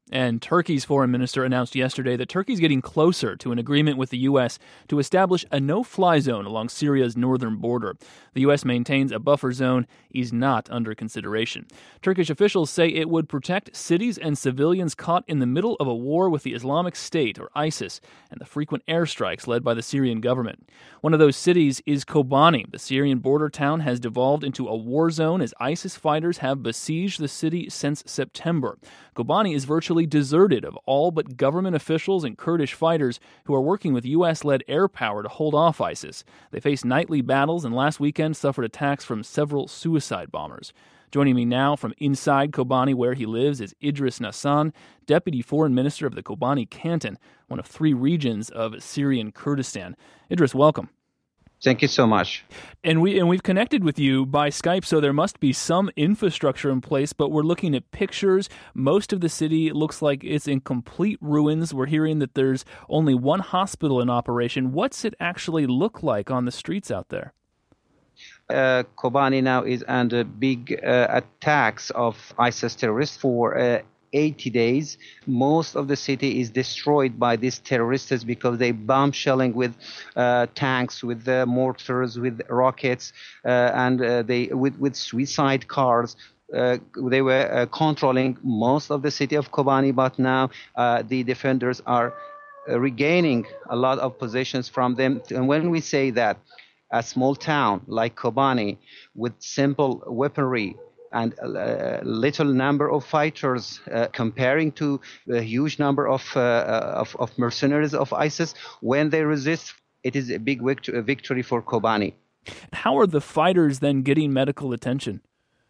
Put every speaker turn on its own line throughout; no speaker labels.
And Turkey's foreign minister announced yesterday that Turkey's getting closer to an agreement with the U.S. to establish a no-fly zone along Syria's northern border. The U.S. maintains a buffer zone is not under consideration. Turkish officials say it would protect cities and civilians caught in the middle of a war with the Islamic State, or ISIS, and the frequent airstrikes led by the Syrian government. One of those cities is Kobani. The Syrian border town has devolved into a war zone as ISIS fighters have besieged the city since September. Kobani is virtually deserted of all but government officials and Kurdish fighters who are working with U.S.-led air power to hold off ISIS. They face nightly battles and last weekend suffered attacks from several suicide bombers. Joining me now from inside Kobani, where he lives, is Idris Nassan, Deputy Foreign Minister of the Kobani Canton, one of 3 regions of Syrian Kurdistan. Idris, welcome.
Thank you so much.
And we've connected with you by Skype, so there must be some infrastructure in place, but we're looking at pictures. Most of the city looks like it's in complete ruins. We're hearing that there's only one hospital in operation. What's it actually look like on the streets out there?
Kobani now is under big attacks of ISIS terrorists for 80 days. Most of the city is destroyed by these terrorists because they bomb shelling with tanks, with mortars, with rockets, and with suicide cars. They were controlling most of the city of Kobani, but now the defenders are regaining a lot of possessions from them. And when we say that a small town like Kobani with simple weaponry and a little number of fighters comparing to a huge number of mercenaries of ISIS, when they resist, it is a big victory for Kobani.
How are the fighters then getting medical attention?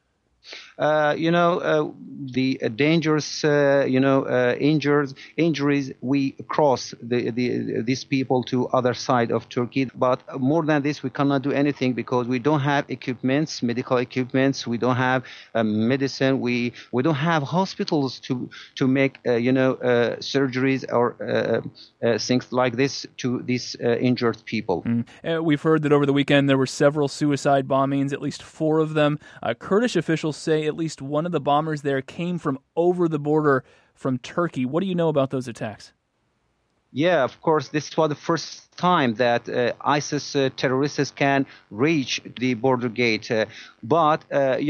The dangerous, injuries, we cross these people to other side of Turkey. But more than this, we cannot do anything because we don't have medical equipments. We don't have medicine. We don't have hospitals to make, surgeries or things like this to these injured people.
We've heard that over the weekend there were several suicide bombings, at least 4 of them. Kurdish officials say at least one of the bombers there came from over the border from Turkey. What do you know about those attacks?
Yeah, of course, this was the first time that ISIS terrorists can reach the border gate. But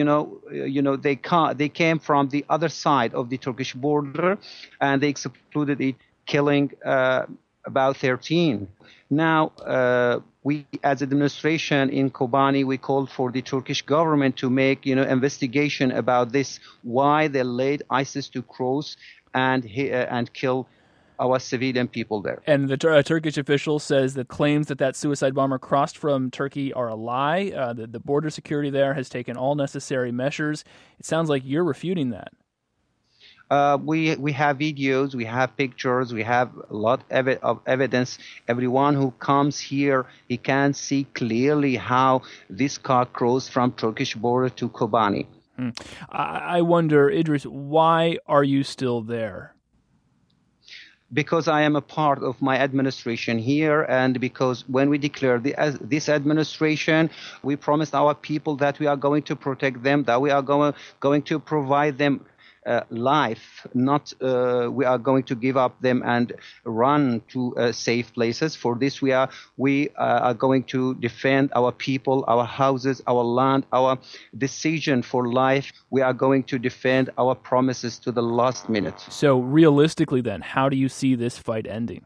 they came from the other side of the Turkish border, and they exploded it, killing about 13. Now, we, as administration in Kobani, we called for the Turkish government to make, investigation about this, why they led ISIS to cross and kill our civilian people there.
And the Turkish official says the claims that suicide bomber crossed from Turkey are a lie. The border security there has taken all necessary measures. It sounds like you're refuting that.
We have videos, we have pictures, we have a lot of evidence. Everyone who comes here, he can see clearly how this car crossed from Turkish border to Kobani.
I wonder, Idris, why are you still there?
Because I am a part of my administration here, and because when we declared this administration, we promised our people that we are going to protect them, that we are going to provide them life, not we are going to give up them and run to safe places. For this, we are going to defend our people, our houses, our land, our decision for life. We are going to defend our promises to the last minute.
So realistically then, how do you see this fight ending?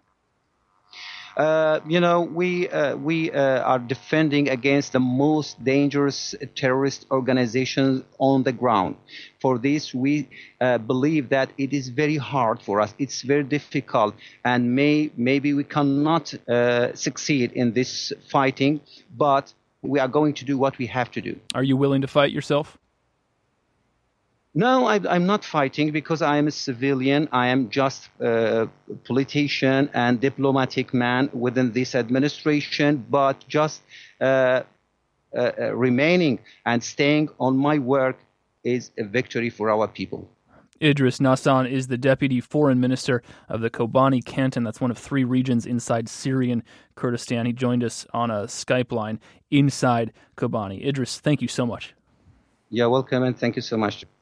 We are defending against the most dangerous terrorist organizations on the ground. For this, we believe that it is very hard for us. It's very difficult, and maybe we cannot succeed in this fighting, but we are going to do what we have to do.
Are you willing to fight yourself?
No, I'm not fighting because I am a civilian. I am just a politician and diplomatic man within this administration, but just remaining and staying on my work is a victory for our people.
Idris Nassan is the Deputy Foreign Minister of the Kobani Canton. That's one of 3 regions inside Syrian Kurdistan. He joined us on a Skype line inside Kobani. Idris, thank you so much.
You're welcome, and thank you so much.